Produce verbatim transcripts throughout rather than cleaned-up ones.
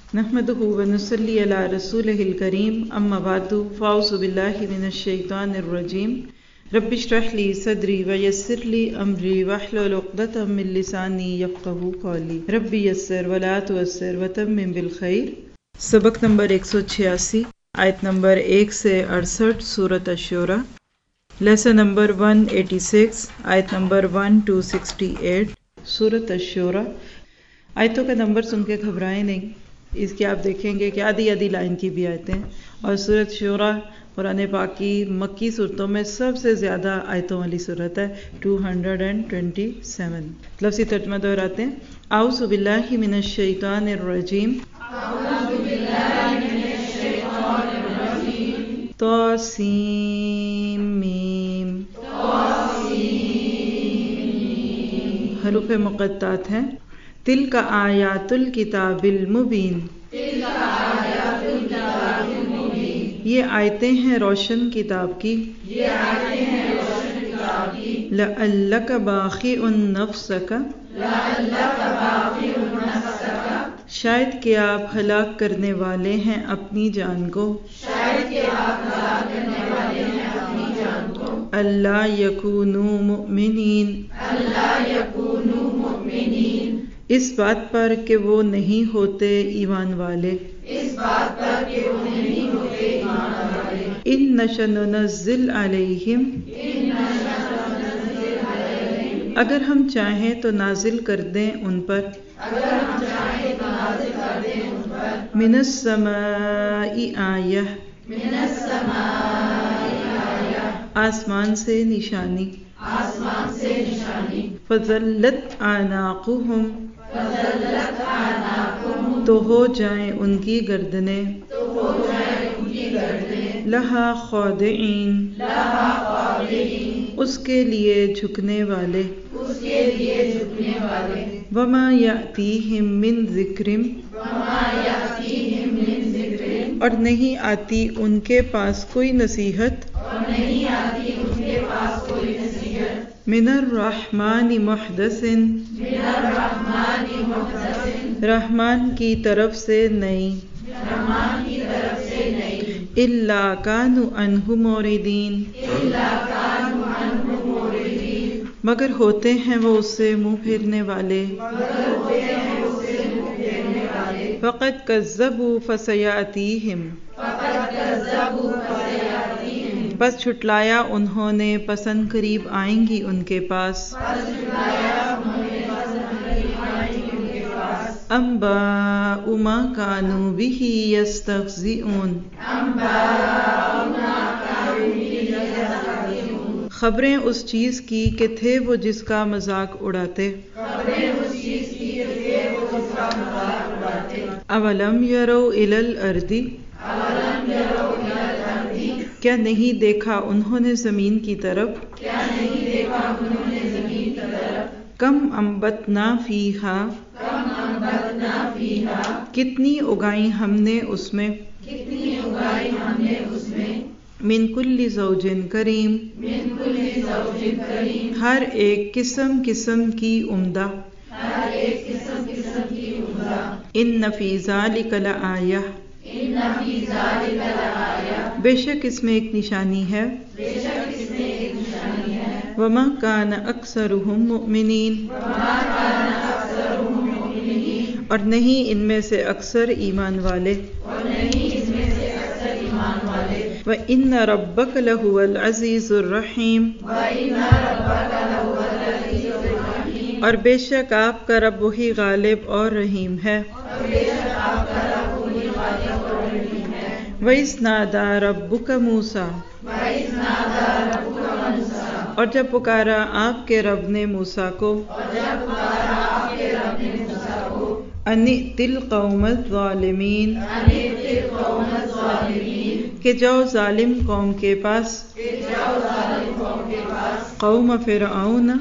نحمده ونصلي على رسوله الكريم اما بعد فاعوذ بالله من الشيطان الرجيم رب اشرح لي صدري ويسر لي امري واحلل عقدة من لساني يفقهوا قولي رب يسر ولا تعسر وتمم بالخير۔ سبق نمبر ایک سو چھیاسی، آیت نمبر ایک سے اڑسٹھ، سورۃ الشورى۔ Lesson number one eighty six, آیت number one two sixty eight, سورۃ الشورى۔ آیتوں کا نمبر سن کے گھبرائیں نہیں، اس کی آپ دیکھیں گے کہ آدھی آدھی لائن کی بھی آیتیں، اور سورۃ شورى قرآن پاک کی مکی صورتوں میں سب سے زیادہ آیتوں والی صورت ہے، دو سو سیventy-seven۔ لفظی ترجمہ دہراتے ہیں۔ اعوذ باللہ من الشیطان الرجیم، طاسیم میم، حروف مقطعات ہیں۔ تلک آیات الکتاب المبین، یہ آیتیں ہیں روشن کتاب کی۔ لعلک باخع نفسک، شاید کہ آپ ہلاک کرنے والے ہیں اپنی جان کو۔ اللہ یکونوا مؤمنین، اس بات پر کہ وہ نہیں ہوتے ایمان والے۔ ان نشأ ننزل علیہم، اگر ہم چاہیں تو نازل کر دیں ان پر۔ من السماء آیہ، آسمان سے نشانی۔ فظلت اعناقہم، تو ہو جائیں ان کی گردنیں۔ لہا خاضعین، اس کے لیے جھکنے والے۔ وما یأتیہم من ذکر، اور نہیں آتی ان کے پاس کوئی نصیحت۔ من الرحمن محدث، رحمان کی طرف سے نئی۔ الا کانوا عنہ معرضین، مگر ہوتے ہیں وہ اس سے منہ پھیرنے والے۔ فقد کذبوا فسیأتیہم، بس چھٹلایا انہوں نے، پسند قریب آئیں گی ان کے پاس۔ انباء ما کانوا بہ یستہزئون، خبریں اس چیز کی کہ تھے وہ جس کا مذاق اڑاتے۔ اولم یروا الی الارض، کیا نہیں دیکھا انہوں نے زمین کی طرف۔ کم انبتنا فیہا، کتنی اگائیں ہم نے اس میں۔ من کل زوج کریم، ہر ایک قسم قسم کی عمدہ۔ ان فی ذلک لآیہ، بے شک اس میں ایک نشانی ہے۔ وما کان اکثرہم مؤمنین، اور نہیں ان میں سے اکثر ایمان والے۔ وَإِنَّ رَبَّكَ لَهُوَ الْعَزِيزُ الرَّحِيمُ، اور بے شک آپ کا رب وہی غالب اور رحیم ہے۔ وَإِذْ نَادَى رَبُّكَ مُوسَىٰ، اور جب پکارا آپ کے رب نے موسیٰ کو۔ ان ائت القوم الظالمین، کہ جاؤ ظالم قوم کے پاس۔ قوم فرعون،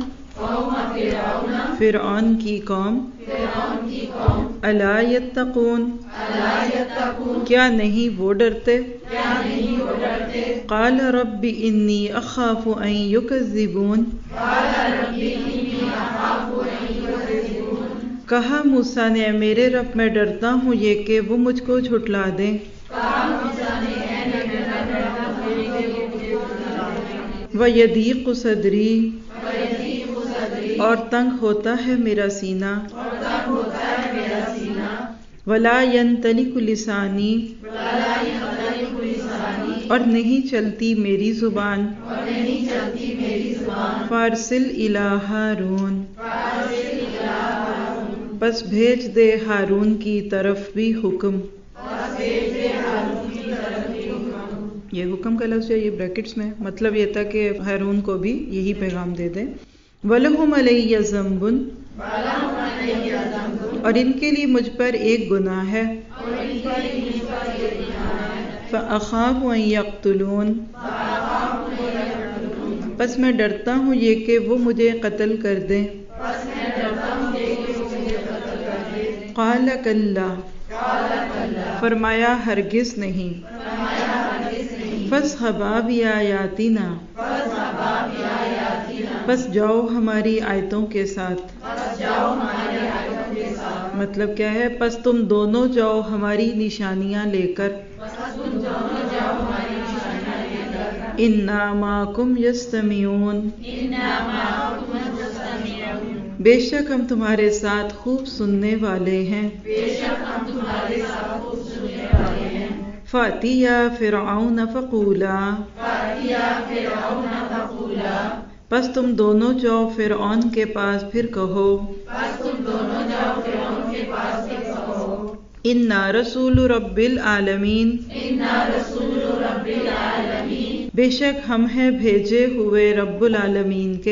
فرعون کی قوم۔ الا یتقون، کیا نہیں وہ ڈرتے۔ قال رب انی اخاف ان یکذبون، کہا موسیٰ نے میرے رب میں ڈرتا ہوں یہ کہ وہ مجھ کو جھٹلا دیں۔ وَيَضِيقُ صَدْرِي، اور تنگ ہوتا ہے میرا سینہ۔ وَلَا يَنْطَلِقُ لِسَانِي، اور نہیں چلتی میری زبان۔ فَأَرْسِلْ إِلَىٰ هَارُونَ، بس بھیج دے ہارون کی طرف بھی حکم۔ یہ حکم کا لفظ ہے، یہ بریکٹس میں، مطلب یہ تھا کہ ہارون کو بھی یہی پیغام دے دیں۔ وَلَهُمْ عَلَيَّ ذَنْبٌ، اور ان کے لیے مجھ پر ایک گناہ ہے۔ فَأَخَافُ أَن يَقْتُلُونِ، پس میں ڈرتا ہوں یہ کہ وہ مجھے قتل کر دیں۔ قَالَ كَلَّا، فرمایا ہرگز نہیں۔ فَاذْهَبَا بِآيَاتِنَا، بس جاؤ ہماری آیتوں کے ساتھ۔ مطلب کیا ہے؟ پس تم دونوں جاؤ ہماری نشانیاں لے کر۔ اِنَّا مَعَكُمْ يَسْتَمِعُونَ، بے شک ہم تمہارے ساتھ خوب سننے والے ہیں۔ فَأْتِيَا فِرْعَوْنَ فَقُولَا، پس تم دونوں جاؤ فرعون کے پاس پھر کہو۔ اِنَّا رَسُولُ رَبِّ الْعَالَمِينَ، بے شک ہم ہیں بھیجے ہوئے رب العالمین کے۔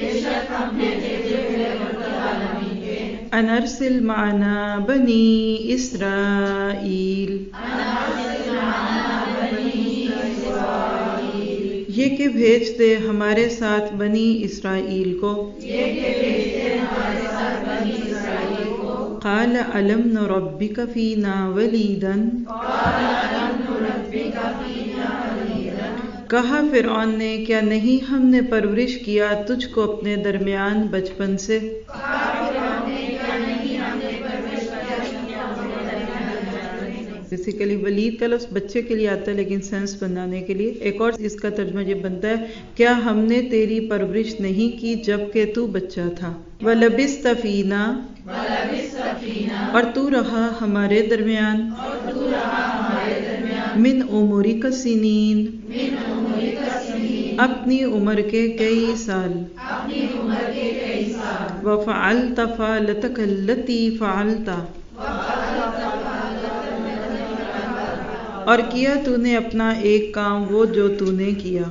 اَنْ أَرْسِلْ مَعَنَا بَنِي إِسْرَائِيلَ، یہ کہ بھیج دے ہمارے ساتھ بنی اسرائیل کو۔ قال أَلَمْ نُرَبِّكَ فِينَا وَلِيدًا، کہا فرعون نے کیا نہیں ہم نے پرورش کیا تجھ کو اپنے درمیان بچپن سے۔ بیسیکلی ولید کا لفظ بچے کے لیے آتا ہے لیکن سینس بنانے کے لیے ایک اور اس کا ترجمہ یہ بنتا ہے کیا ہم نے تیری پرورش نہیں کی جب کہ تو بچہ تھا۔ وَلَبِثْتَ فِينَا، اور تو رہا ہمارے درمیان۔ مِنْ عُمُرِكَ سِنِينَ، اپنی عمر کے کئی سال۔ وَفَعَلْتَ فَعْلَتَكَ الَّتِي فَعَلْتَ، اور کیا تو نے اپنا ایک کام وہ جو تو نے کیا۔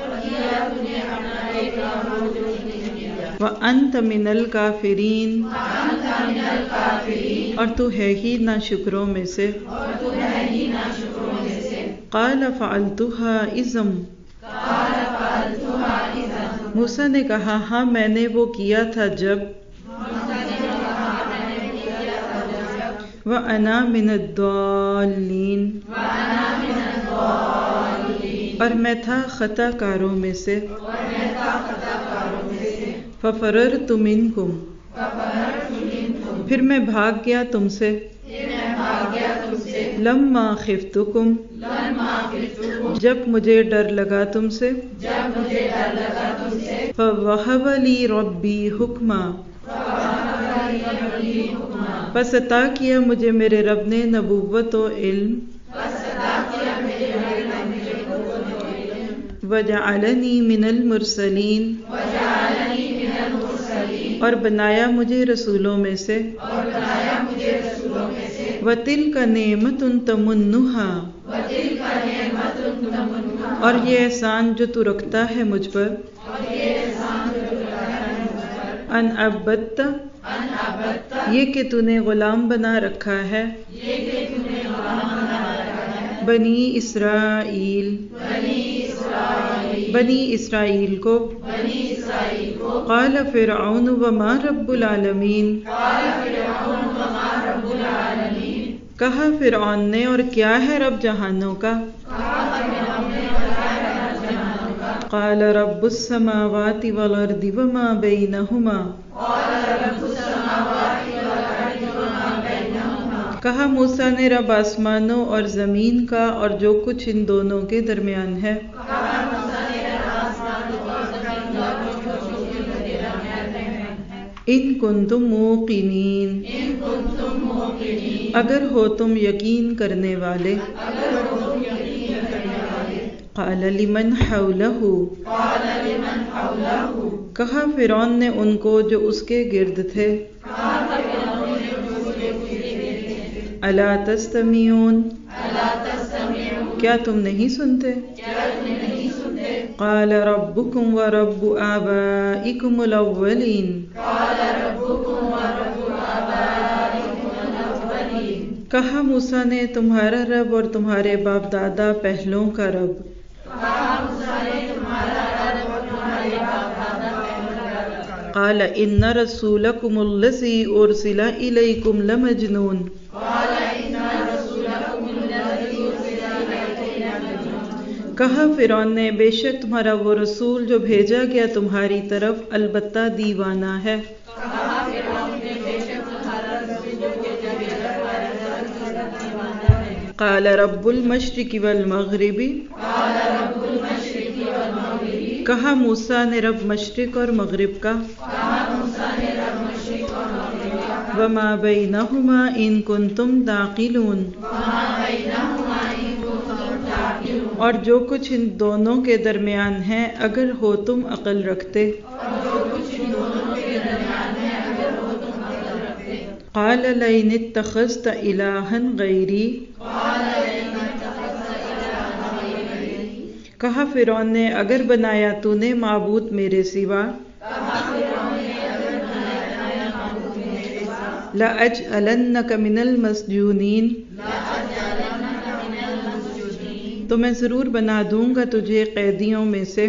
وَأَنْتَ مِنَ الْكَافِرِينَ، اور تو ہے ہی ناشکروں میں سے۔ قَالَ فَعَلْتُهَا إِذًا، موسیٰ نے کہا ہاں میں نے وہ کیا تھا جب۔ وَأَنَا مِنَ الضَّالِّينَ، اور میں تھا خطا کاروں میں سے۔ فَفَرَرْتُ مِنْكُمْ، پھر میں بھاگ گیا تم سے۔ لَمَّا خِفْتُكُمْ، جب مجھے ڈر لگا تم سے۔ فَوَهَبَ لِي رَبِّي حُکْمًا، پس عطا کیا مجھے میرے رب نے نبوت و علم۔ وَجَعَلَنِي مِنَ الْمُرْسَلِينَ، اور بنایا مجھے رسولوں میں سے۔ وَتِلْكَ نِعْمَةٌ تَمُنُّهَا، اور یہ احسان جو تو رکھتا ہے مجھ پر۔ ان عبدت، یہ کہ تو نے غلام بنا رکھا ہے۔ بنی اسرائیل، بنی اسرائیل کو۔ قال فرعون وما رب العالمین، کہا فرعون نے اور کیا ہے رب جہانوں کا۔ قال رب السماوات والارض وما بینہما، کہا موسیٰ نے رب آسمانوں اور زمین کا اور جو کچھ ان دونوں کے درمیان ہے۔ ان کنتم موقنین، اگر ہو تم یقین کرنے والے۔ قال لمن حولہ، کہا فرعون نے ان کو جو اس کے گرد تھے۔ الا تستمعون، کیا تم نہیں سنتے؟ قال ربکم ورب آبائکم الاولین، کہا موسیٰ نے تمہارا رب اور تمہارے باپ دادا پہلوں کا رب۔ قال ان رسولکم الذی ارسل الیکم لمجنون، کہا فرعون نے بے شک تمہارا وہ رسول جو بھیجا گیا تمہاری طرف البتہ دیوانہ ہے۔ قال رب المشرق والمغرب، کہا موسیٰ نے رب مشرق اور مغرب کا۔ وما بینہما ان کنتم تعقلون، اور جو کچھ ان دونوں کے درمیان ہے اگر ہو تم عقل رکھتے۔ قال لئن اتخذت الہا غیری، کہا فرعون نے اگر بنایا تو نے معبود میرے سوا، لأجعلنک من المسجونین، تو میں ضرور بنا دوں گا تجھے قیدیوں میں سے۔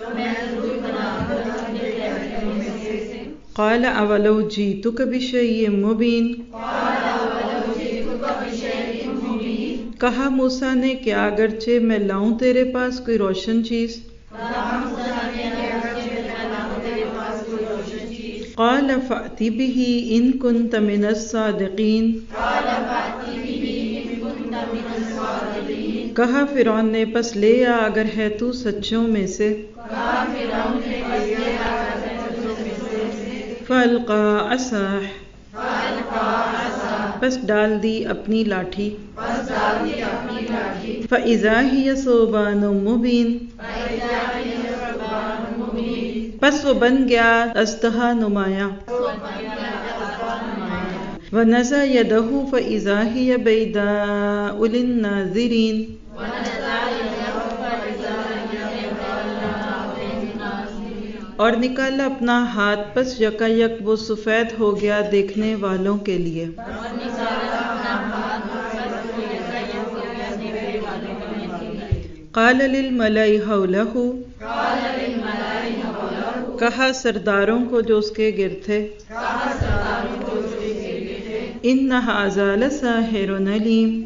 قال اولو جئتک بشیء مبین، کہا موسیٰ نے کیا اگرچہ میں لاؤں تیرے پاس کوئی روشن چیز۔ قال فأت بہ ان کنت من الصادقین، کہا فرعون نے پس لے آ اگر ہے تو سچوں میں سے۔ فَأَلْقَىٰ عَصَاهُ، پس ڈال دی اپنی لاٹھی۔ فَإِذَا هِيَ ثُعْبَانٌ مُّبِينٌ، پس وہ بن گیا اژدہا نمایاں۔ وَنَزَعَ يَدَهُ فَإِذَا هِيَ بَيْضَاءُ لِلنَّاظِرِينَ، اور نکالا اپنا ہاتھ پس یکا یک وہ سفید ہو گیا دیکھنے والوں کے لیے۔ قال للملأ حولہ، کہا سرداروں کو جو اس کے گرد تھے، ان ھذا لساحر علیم،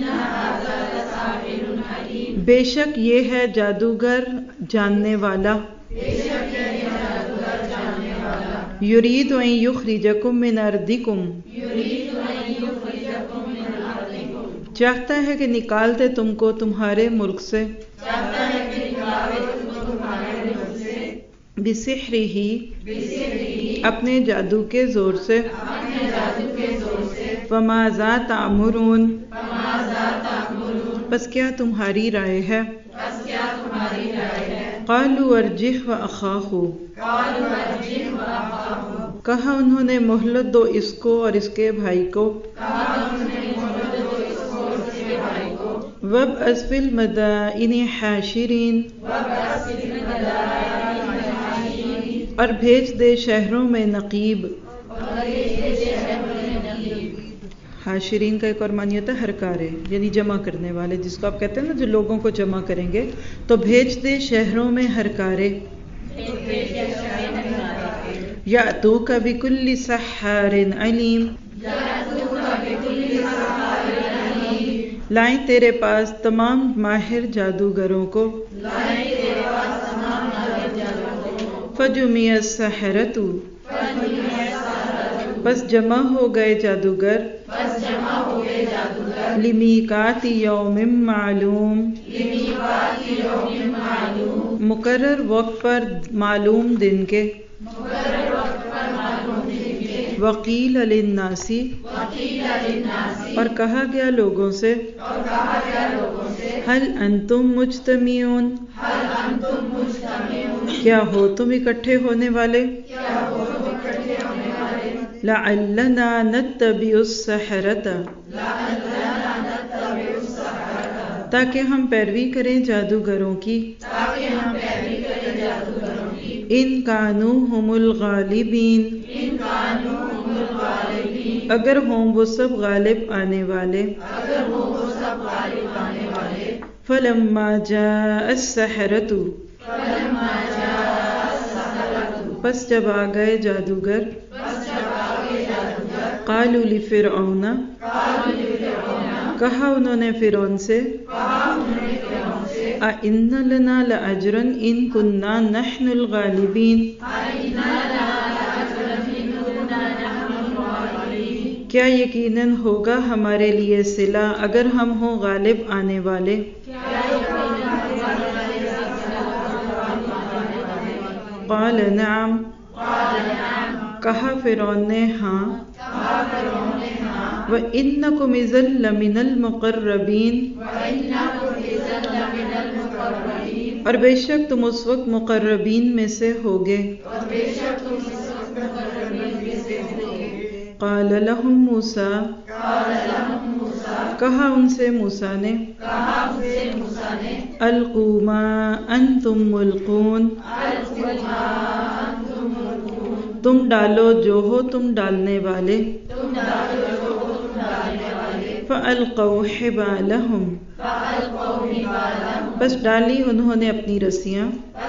بے شک یہ ہے جادوگر جاننے والا۔ یرید ان یخرجکم من ارضکم، چاہتا ہے کہ نکال دے تم کو تمہارے ملک سے۔ بسحرہ، اپنے جادو کے زور سے۔ فماذا تأمرون، بس کیا تمہاری رائے ہے؟ قالوا ارجہ واخاہ، کہا انہوں نے مہلت دو اس کو اور اس کے بھائی کو۔ وابعث فی المدائن حاشرین، اور بھیج دے شہروں میں نقیب۔ حاشرین کا ایک اور معنی ہوتا ہے ہرکارے، یعنی جمع کرنے والے، جس کو آپ کہتے ہیں نا جو لوگوں کو جمع کریں گے، تو بھیج دے شہروں میں ہرکارے۔ یأتوک بکل سحار علیم، لائیں تیرے پاس تمام ماہر جادوگروں کو۔ فجمع السحرۃ، پس جمع ہو گئے جادوگر۔ لمیقات یوم معلوم مقرر وقت پر معلوم دن کے وقیل للناس اور کہا گیا لوگوں سے هل انتم مجتمعون کیا ہو تم اکٹھے ہونے والے لعلنا نتبع السحرۃ تاکہ ہم پیروی کریں جادوگروں کی ان کانوا هم الغالبین اگر ہوں وہ سب غالب آنے والے فلما جاء السحرۃ پس جب آ گئے جادوگر قالوا لفرعون کہا انہوں نے فرعون سے اَإِنَّ لَنَا لَأَجْرًا إِن كُنَّا نَحْنُ الْغَالِبِينَ کیا یقیناً ہوگا ہمارے لیے صلہ اگر ہم ہوں غالب آنے والے قال نعم کہا فرعون نے ہاں وَإِنَّكُمْ إِذًا لَّمِنَ الْمُقَرَّبِينَ اور بے شک تم اس وقت مقربین میں سے ہوگے قال لهم موسیٰ کہا ان سے موسیٰ نے القوا ما انتم ملقون تم ڈالو جو ہو تم ڈالنے والے فَأَلْقَوْا حِبَالَهُمْ بس ڈالی انہوں نے اپنی رسیاں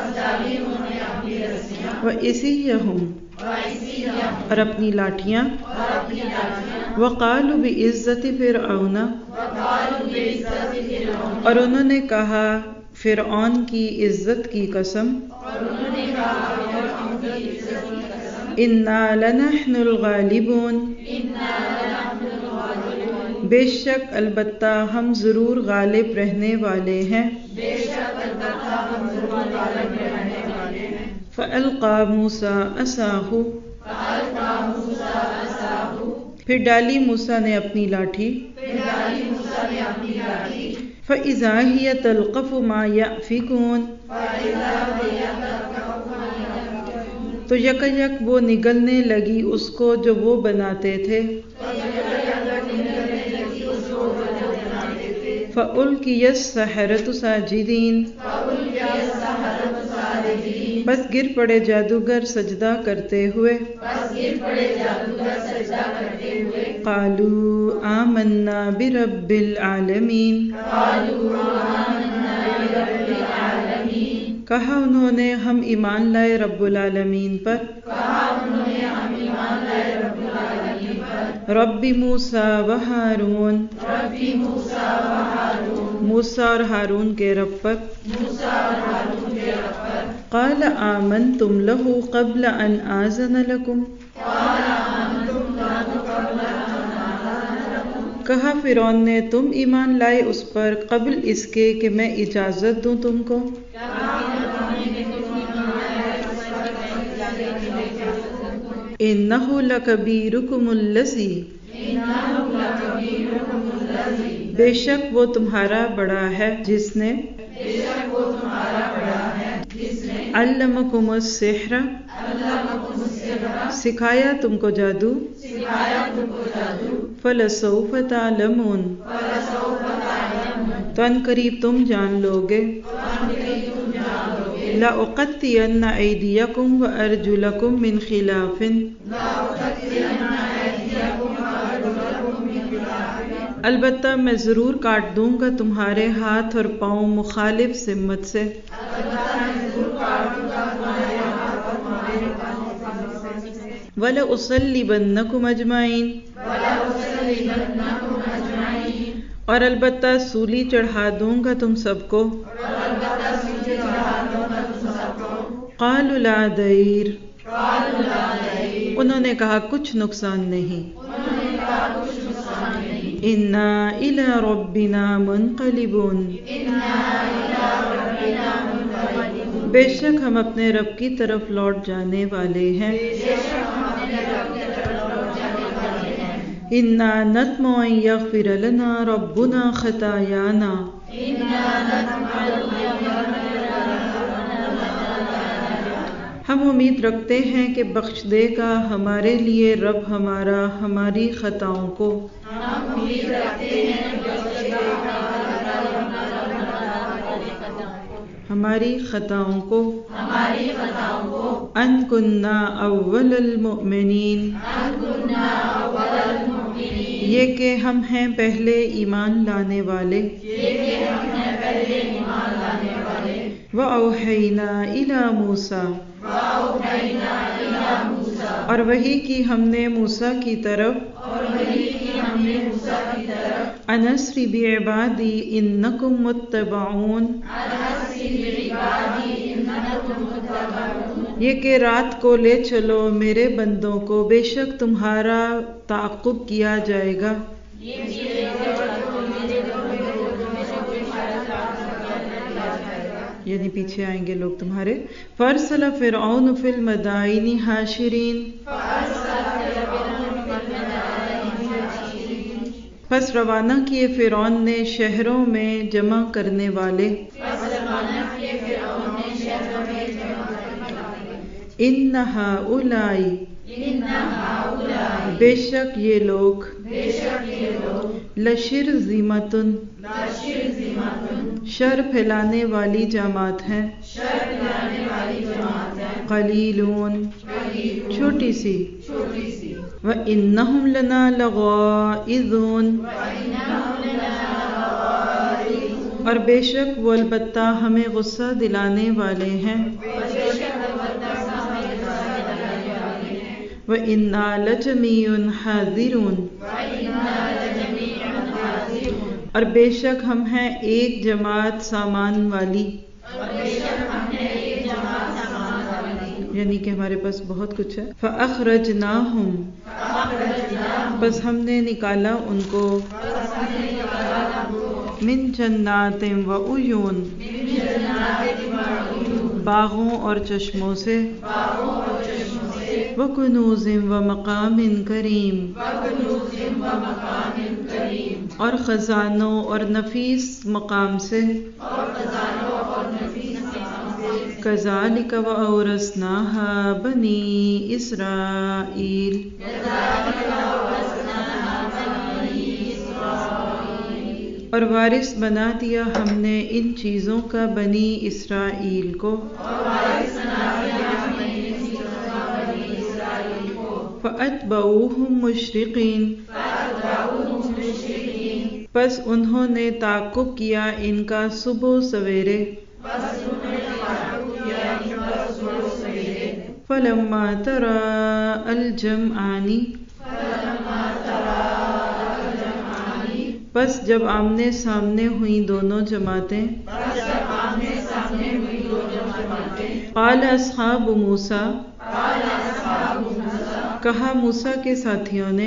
وَإِسِيَّهُمْ اور اپنی لاٹھیاں وَقَالُوا بِعِزَّةِ فِرْعَوْنَ اور انہوں نے کہا فرعون کی عزت کی قسم اِنَّا لَنَحْنُ الْغَالِبُونَ بے شک البتہ ہم ضرور غالب رہنے والے ہیں فَأَلْقَى مُوسَىٰ عَصَاهُ پھر ڈالی موسیٰ نے اپنی لاٹھی فَإِذَا هِيَ تَلْقَفُ مَا يَأْفِكُونَ تو یک یک وہ نگلنے لگی اس کو جو وہ بناتے تھے فَأُلْقِيَ السَّحَرَةُ سَاجِدِينَ بس گر پڑے جادوگر سجدہ کرتے ہوئے قَالُوا آمَنَّا بِرَبِّ الْعَالَمِينَ کہا انہوں نے ہم ایمان لائے رب العالمین پر رب موسیٰ و ہارون موسیٰ اور ہارون کے رب پر قال آمنتم له قبل ان آذن لكم کہا فرعون نے تم ایمان لائے اس پر قبل اس کے کہ میں اجازت دوں تم کو انہ لکبیرکم الذی بے شک وہ تمہارا بڑا ہے جس نے علمکم السحر سکھایا تم کو جادو فلسوف تعلمون تو ان قریب تم جان لوگے لأقطعن أيديكم وأرجلكم من خلاف البتہ میں ضرور کاٹ دوں گا تمہارے ہاتھ اور پاؤں مخالف سمت سے وَلَأُصَلِّبَنَّكُمْ أَجْمَعِينَ اور البتہ سولی چڑھا دوں گا تم سب کو قالوا لا ضیر انہوں نے کہا کچھ نقصان نہیں انا الی ربنا منقلبون بے شک ہم اپنے رب کی طرف لوٹ جانے والے ہیں. انا نطمع ان یغفر لنا ربنا خطایانا ہم امید رکھتے ہیں کہ بخش دے گا ہمارے لیے رب ہمارا ہماری خطاؤں کو. ہماری خطاؤں کو ان کننا اول المؤمنین یہ کہ ہم ہیں پہلے ایمان لانے والے. وَأَوْحَيْنَا إِلَى مُوسَىٰ اور وحی کی ہم نے موسیٰ کی طرف أَنْ أَسْرِ بِعِبَادِي إِنَّكُمْ مُتَّبَعُونَ یہ کہ رات کو لے چلو میرے بندوں کو بے شک تمہارا تعاقب کیا جائے گا. یعنی پیچھے آئیں گے لوگ تمہارے. فَأَرْسَلَ فِرْعَوْنُ فِي الْمَدَائِنِ حَاشِرِينَ پس روانہ کیے فرعون نے شہروں میں جمع کرنے والے. اِنَّ هَؤُلَاءِ بے شک یہ لوگ لَشِرْذِمَةٌ شر پھیلانے والی جماعت ہیں. قلیلون چھوٹی سی. وَإِنَّهُمْ لَنَا لَغَائِظُونَ اور بے شک وہ البتہ ہمیں غصہ دلانے والے ہیں. وَإِنَّا لَجَمِيعٌ حَاذِرُونَ اور بے شک ہم ہیں ایک جماعت سامان والی. یعنی کہ ہمارے پاس بہت کچھ ہے. فَأَخْرَجْنَاهُمْ بس ہم نے نکالا ان کو من جنات وعیون باغوں اور چشموں سے. وَكُنُوزٍ وَمَقَامٍ كَرِيمٍ اور خزانوں اور نفیس مقام سے. كَذَلِكَ وَأَوْرَثْنَاهَا بَنِي إِسْرَائِيلَ اور وارث بنا دیا ہم نے ان چیزوں کا بنی اسرائیل کو. فَأَتْبَعُوهُمْ مُشْرِقِينَ پس انہوں نے تعقب کیا ان کا صبح سویرے. فَلَمَّا تَرَاءَ الْجَمْعَانِ پس جب آمنے سامنے ہوئیں دونوں جماعتیں. قال اصحاب موسیٰ کہا موسیٰ کے ساتھیوں نے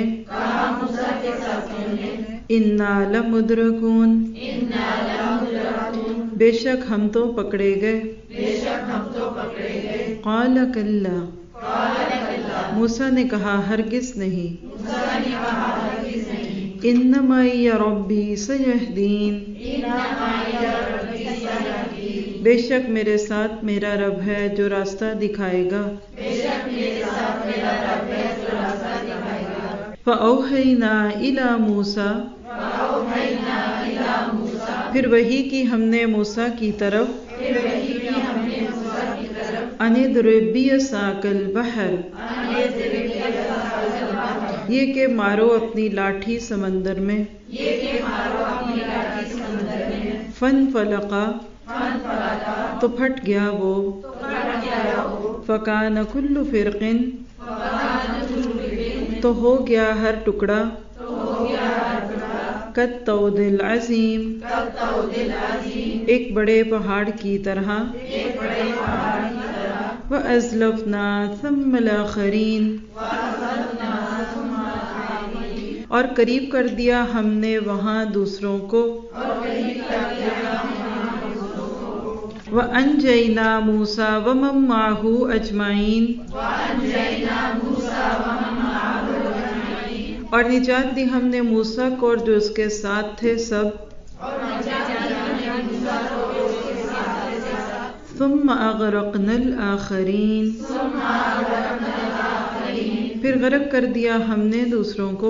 انا لمدرکون بے شک ہم تو پکڑے گئے. قال کلا موسیٰ نے کہا ہرگز نہیں. ان معی ربی سیہدین بے شک میرے ساتھ میرا رب ہے جو راستہ دکھائے گا. فَأَوْحَيْنَا إِلَى مُوسَىٰ پھر وحی کی ہم نے موسیٰ کی طرف أَنِ اضْرِب بِّعَصَاكَ الْبَحْرَ یہ کہ مارو اپنی لاٹھی سمندر میں. فَانْفَلَقَ تو پھٹ گیا وہ. فَكَانَ كُلُّ فِرْقٍ تو ہو گیا ہر ٹکڑا کالطود العظیم ایک بڑے پہاڑ کی طرح. وَأَزْلَفْنَا ثَمَّ الْآخَرِينَ और करीब कर दिया हमने वहाँ दूसरों को, व अंजयना मूसा व मम माहू अजमाइन, और निजात दी हमने मूसा को और जो उसके साथ थे सब, सुम्मा अग़रक़नल आख़रीन, फिर गरक कर दिया हमने दूसरों को,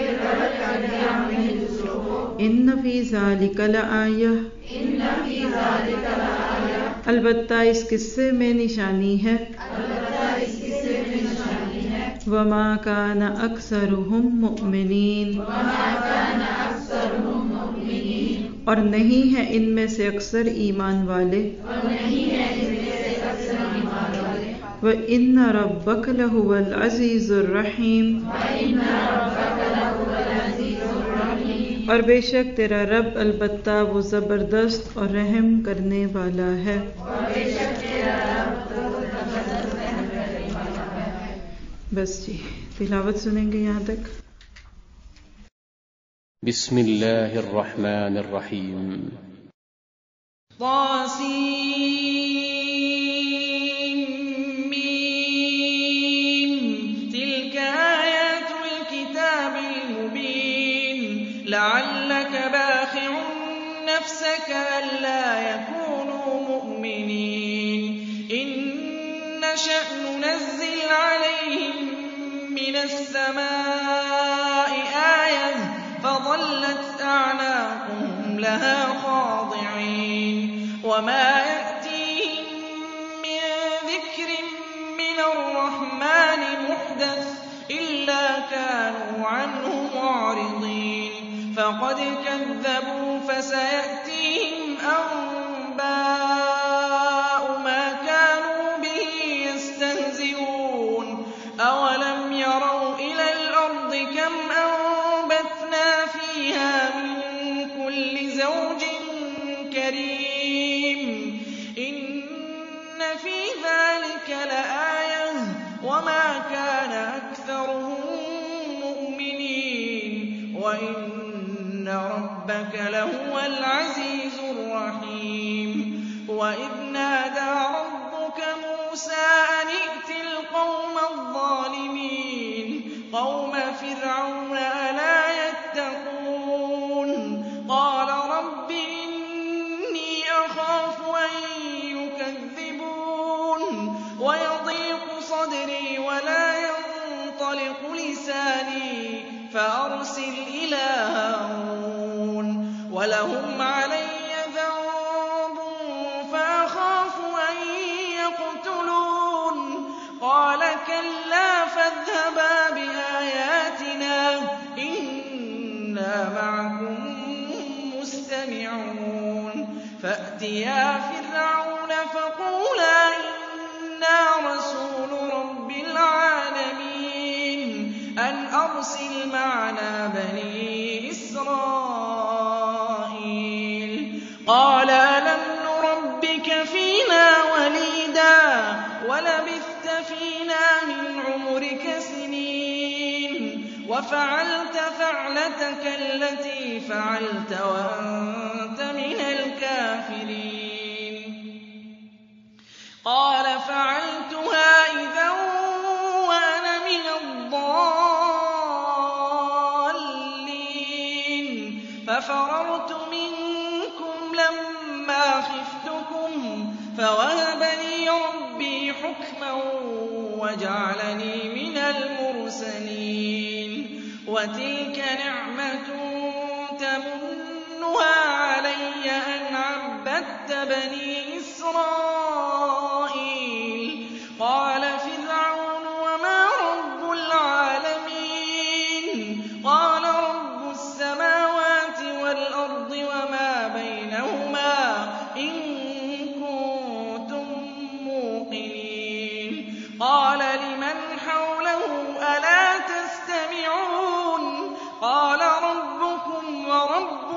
इन्न फी ज़ालिका लआया, अलबत्ता इस किस्से में निशानी है, वमा काना अक्सरुहुम मुअमिनीन, और नहीं है इनमें से अक्सर ईमान वाले, व इन्न रब्बक लहुवल अज़ीज़ुर रहीम, और बेशक तेरा रब अलबत्ता वो ज़बरदस्त और रहम करने वाला है। बस जी, तिलावत सुनेंगे यहाँ तक। बिस्मिल्लाहिर रहमानिर रहीम। लअल्लक बाखिउन नफ्सक अल्ला यकूनू मुअमिनीन इन नशअ नुनज़्ज़िल अलैहिम मिनस समाई आयह फज़ल्लत अअनाक़ुहुम लहा ख़ादिईन वमा यअतीहिम मिन ज़िक्रिन मिनर रहमानि मुहदस इल्ला कानू अन्हु मुअरिज़ीन فقد كذبوا فسيأتيهم أنباء ما كانوا به يستهزئون أولم يروا إلى الأرض كم أنبتنا فيها من كل زوج كريم إن في ذلك لآية وما كان أكثرهم مؤمنين وإن ربك لهو العزيز الرحيم وإذ نادى ربك موسى أن ائت القوم الظالمين قوم فرعون ألا يتقون قال رب إني أخاف أن يكذبون ويضيق صدري ولا ينطلق لساني فأرسل إلى هارون ولهم علي ذنب فأخاف أن يقتلون قال كلا فاذهبا بآياتنا إنا معكم مستمعون فأتيا فرعون فقولا إنا رسول رب العالمين أن أرسل معنا بني إسرائيل قال ألم نربك فينا وليدا ولبثت فينا من عمرك سنين وفعلت فعلتك التي فعلت وأنت من الكافرين قال فعلتها إذا وأنا من الضالين ففررت منكم لما خفتكم فوهب لي ربي حكما وجعلني من المرسلين وتلك نعمة تمنها علي أن عبدت بني إسرائيل قال فرعون وما رب العالمين قال رب السماوات والأرض وما بينهما إن كنتم موقنين قال لمن حوله ألا تستمعون قال ربكم ورب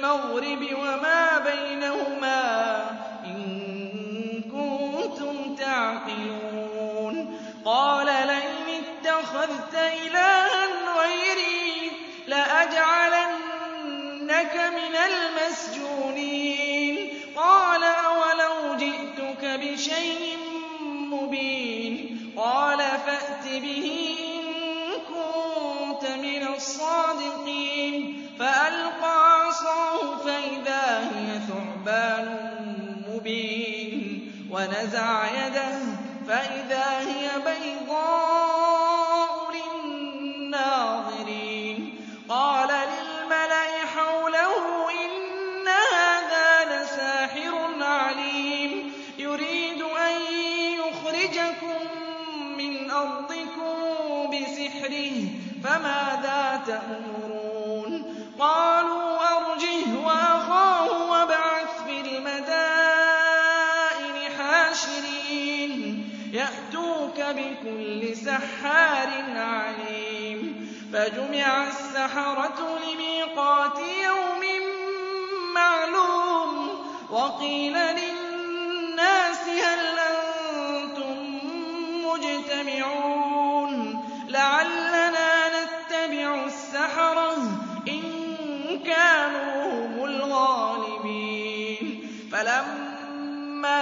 الْمَغْرِبِ وَمَا بَيْنَهُمَا إِن كُنتُمْ تَعْقِلُونَ قَالَ لَئِنِ اتَّخَذْتَ إِلَٰهًا غَيْرِي لَأَجْعَلَنَّكَ مِنَ الْمَسْجُونِينَ قَالَ أَوَلَوْ جِئْتُكَ بِشَيْءٍ مُّبِينٍ قَالَ فَأْتِ بِهِ إِن كُنتَ مِنَ الصَّادِقِينَ فَأَلْقَىٰ عَصَاهُ فَإِذَا هِيَ ثُعْبَانٌ مُّبِينٌ وَنَزَعَ يَدَهُ فَإِذَا هِيَ بَيْضَاءُ لِلنَّاظِرِينَ قَالَ لِلْمَلَإِ حَوْلَهُ إِنَّ هَٰذَا لَسَاحِرٌ عَلِيمٌ يُرِيدُ أَن يُخْرِجَكُم مِّنْ أَرْضِكُم بِسِحْرِهِ فَمَاذَا تَأْمُرُونَ قَالُوا أَرْجِهْ وَأَخَاهُ وَابْعَثْ فِي الْمَدَائِنِ حَاشِرِينَ يَأْتُوكَ بِكُلِّ سَحَّارٍ عَلِيمٍ فَجُمِعَ السَّحَرَةُ لِمِيقَاتِ يَوْمٍ مَّعْلُومٍ وَقِيلَ لِلنَّاسِ هَلْ أَنتُم مُّجْتَمِعُونَ لَعَلَّنَا نَتَّبِعُ السَّحَرَةَ إِن كَانُوا هُمُ الْغَالِبِينَ فَلَمَّا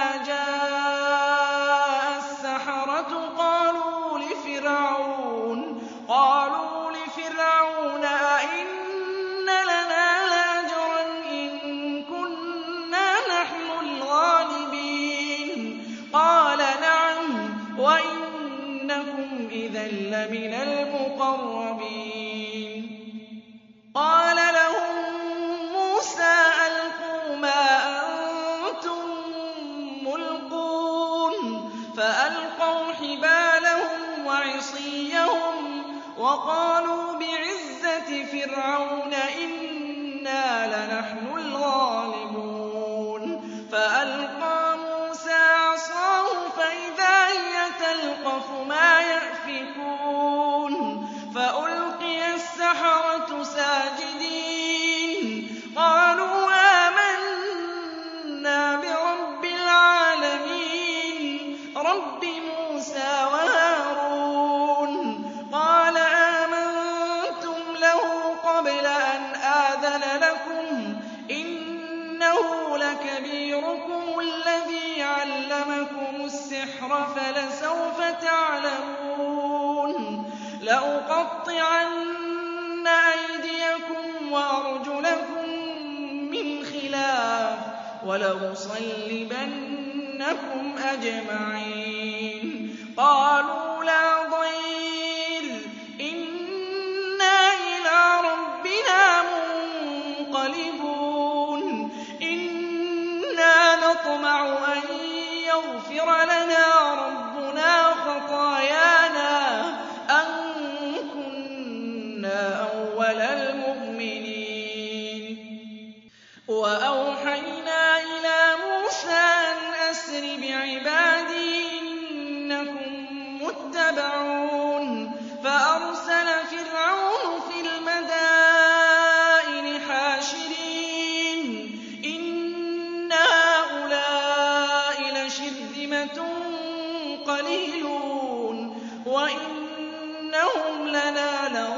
جَاءَ السَّحَرَةُ قَالُوا لِفِرْعَوْنَ قَالُوا لِفِرْعَوْنَ أَئِنَّ لَنَا لَأَجْرًا إِن كُنَّا نَحْنُ الْغَالِبِينَ قَالَ نَعَمْ وَإِنَّكُمْ إِذًا لَّمِنَ الْمُقَرَّبِينَ قَالَ لَهُم مُّوسَىٰ أَلْقُوا مَا أَنتُم مُّلْقُونَ فَأَلْقَوْا حِبَالَهُمْ وَعِصِيَّهُمْ وَقَالُوا بِعِزَّةِ فِرْعَوْنَ إِنَّا لَنَحْنُ الْغَالِبُونَ فَأَلْقَىٰ مُوسَىٰ عَصَاهُ فَإِذَا هِيَ تَلْقَفُ مَا يَأْفِكُونَ فَأُلْقِيَ السَّحَرَةُ سَاجِدِينَ قَالُوا آمَنَّا بِرَبِّ الْعَالَمِينَ رَبِّ مُوسَىٰ وَهَارُونَ قَالَ آمَنتُمْ لَهُ قَبْلَ أَنْ آذَنَ لَكُمْ إِنَّهُ لَكَبِيرُكُمُ الَّذِي عَلَّمَكُمُ السِّحْرَ فَلَسَوْفَ تَعْلَمُونَ لَأُقَطِّعَنَّ أَيْدِيَكُمْ وَأَرْجُلَكُم مِّنْ خِلَافٍ وَلَأُصَلِّبَنَّكُمْ أَجْمَعِينَ قَالُوا لَا ضَيْرَ إِنَّا إِلَىٰ رَبِّنَا مُنقَلِبُونَ إِنَّا نَطْمَعُ أَن يَغْفِرَ لَنَا رَبُّنَا خَطَايَانَا أَن كُنَّا أَوَّلَ الْمُؤْمِنِينَ وَأَوْحَيْنَا إِلَىٰ مُوسَىٰ أَنْ أَسْرِ بِعِبَادِي إِنَّكُم مُّتَّبَعُونَ فَأَرْسَلَ فِرْعَوْنُ فِي الْمَدَائِنِ حَاشِرِينَ إِنَّ هَٰؤُلَاءِ لَشِرْذِمَةٌ قَلِيلُونَ وَإِنَّهُمْ لَنَا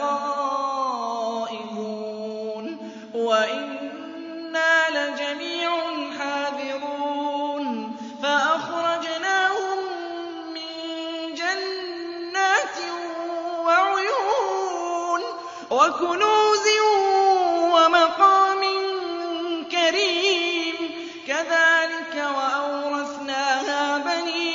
لَغَائِظُونَ وَإِنَّا لَجَمِيعٌ حَاذِرُونَ فَأَخْرَجْنَاهُم مِّن جَنَّاتٍ وَعُيُونٍ وَكُنُوزٍ وَمَقَامٍ كَرِيمٍ كَذَٰلِكَ وَأَوْرَثْنَاهَا بَنِي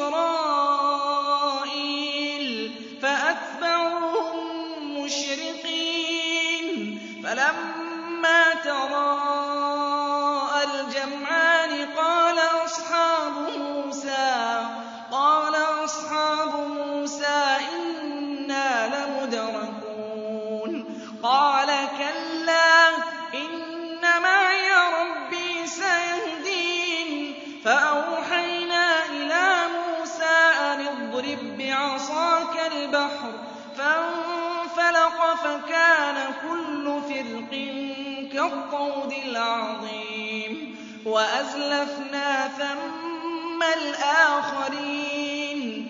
إِسْرَائِيلَ فَأَتْبَعُوهُم مُّشْرِقِينَ فَلَمَّا تَرَاءَى الْجَمْعَانِ قَالَ أَصْحَابُ مُوسَىٰ قَالَ أَصْحَابُ مُوسَىٰ إِنَّا لَمُدْرَكُونَ قَالَ كَلَّا إِنَّ مَعِيَ رَبِّي سَيَهْدِينِ فَأَوْحَيْنَا إِلَىٰ مُوسَىٰ أَنِ اضْرِب بِّعَصَاكَ الْبَحْرَ فَانفَلَقَ فَكَانَ كُلُّ فِرْقٍ الطود العظيم وأزلفنا ثم الآخرين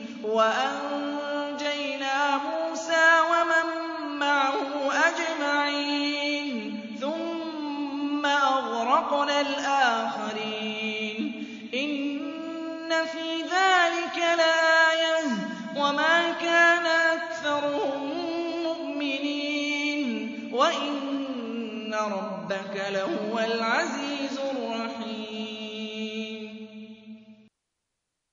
وأنجينا موسى ومن معه أجمعين ثم أغرقنا الآخرين إن في ذلك لآية وما كان أكثرهم مؤمنين وإن ربك لهو العزيز